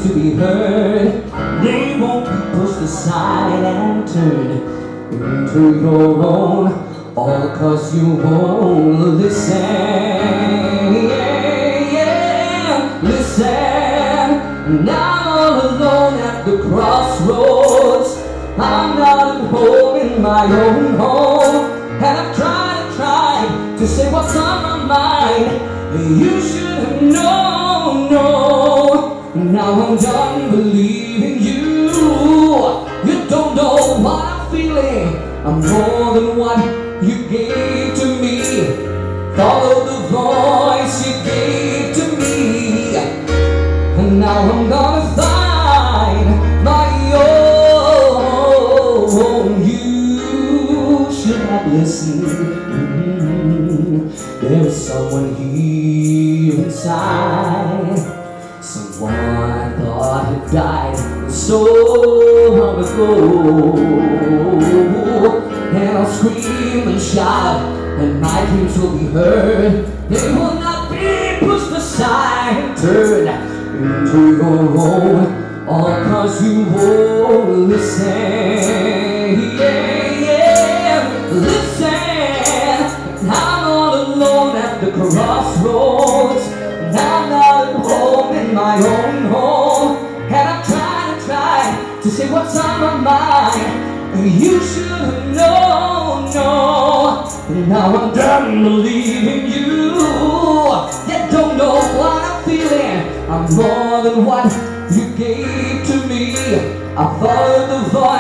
to be heard. They won't be pushed aside and turned into your own, all 'cause you won't listen. Yeah, listen. And I'm all alone at the crossroads. I'm not at home in my own home, and I've tried to say what's on my mind. You should have known, no. Now I'm done believing you. You don't know what I'm feeling. I'm more than what you gave to me. Follow the voice you gave to me, and now I'm gonna find my own. You should have listened. There's someone here inside, someone I thought had died so long ago. And I'll scream and shout, and my dreams will be heard. They will not be pushed aside and turned into your own, all 'cause you won't listen. Yeah, listen. I'm all alone at the crossroads, and I'm not at home in my own home, and I'm trying to say what's on my mind. You should have known, no. Now I'm done believing you. You don't know what I'm feeling. I'm more than what you gave to me. I followed the voice